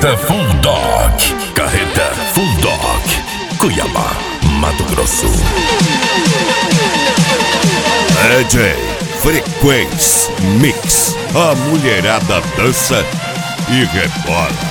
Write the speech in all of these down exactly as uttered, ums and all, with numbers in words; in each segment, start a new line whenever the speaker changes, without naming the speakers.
Carreta Full Dog. Carreta Full Dog. Cuiabá, Mato Grosso. D J Frequência Mix. A mulherada dança e rebola.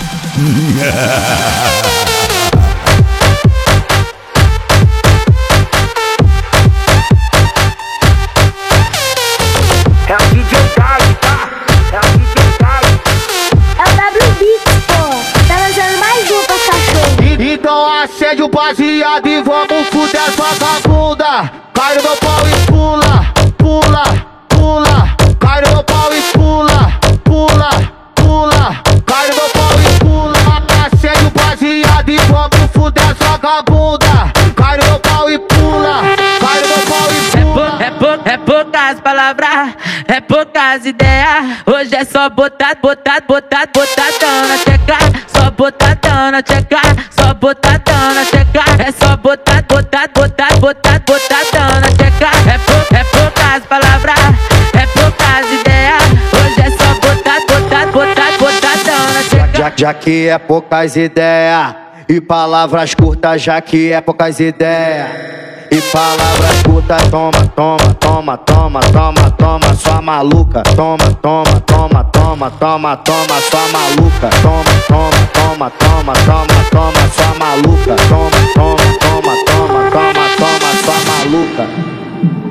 É o D J Tag, tá? É o D J Tag.
É o W Beats, pô. Tá lançando mais um pra cachorro.
Então acende o baseado e vamos fuder as vagabunda. Cai no meu pau e pula, pula, pula. Cai no meu pau e pula, pula, pula. Cai no meu pau e pula. Acende o baseado e vamos fuder as vagabunda. Cai no meu pau e pula, cai no meu pau e pula.
É, pou, é poucas palavras, é poucas ideias. Hoje é só botar, botar, botar, botadão na tecla. Só botadão na tecla, só botadão na tecla. É só botar, botar, botar, botar, botadão na tecla. É, pou, é poucas palavras, é poucas ideias. Hoje é só botar, botar, botar, botadão na tecla.
Já, já que é poucas ideias e palavras curtas, já que é poucas ideias e palavras curtas, toma, toma, toma, toma, toma, toma, sua maluca. Toma, toma, toma, toma, toma, toma, sua maluca. Toma, toma, toma, toma, toma, toma, sua maluca. Toma, toma, toma, toma, toma, toma, sua maluca.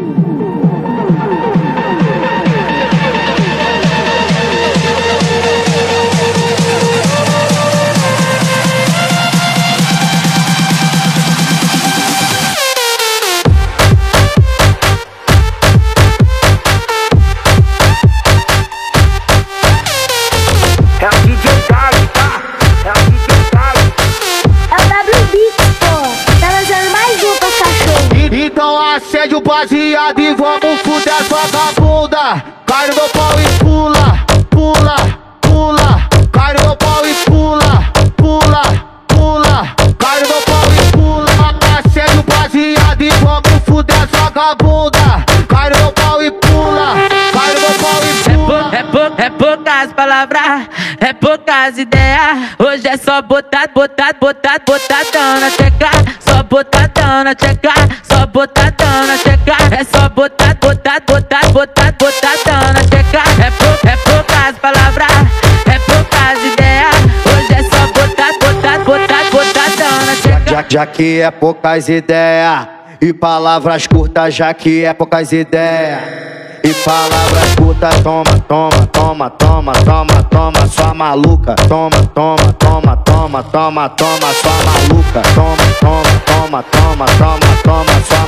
É o D J Tag, tá? É o D J Tag.
É o W Beats, pô. Tá lançando mais um pra cachorro.
Então acende o baseado e vamos fuder as vagabunda. Cai no meu pau e pula, pula, pula. Cai no meu pau e pula, pula, pula. Cai no meu pau e pula. Acende o baseado e vamos fuder as vagabunda. Cai no meu pau e pula, cai no meu pau e pula.
É, pou, é poucas palavras, é poucas ideias. Hoje é só botar, botar, botar, botadão na tecla. Só botadão na tecla, só botadão na tecla. É só botar, botar, botar, botar, botadão na tecla. É, pou, é poucas palavras, é poucas ideias. Hoje é só botar, botar, botar, botadão na tecla.
Já, já que é poucas ideias e palavras curtas, já que é poucas ideias e palavras curtas, toma, toma, toma, toma, toma, toma, sua maluca. Toma, toma, toma, toma, toma, toma, sua maluca. Toma, toma, toma, toma, toma, toma, sua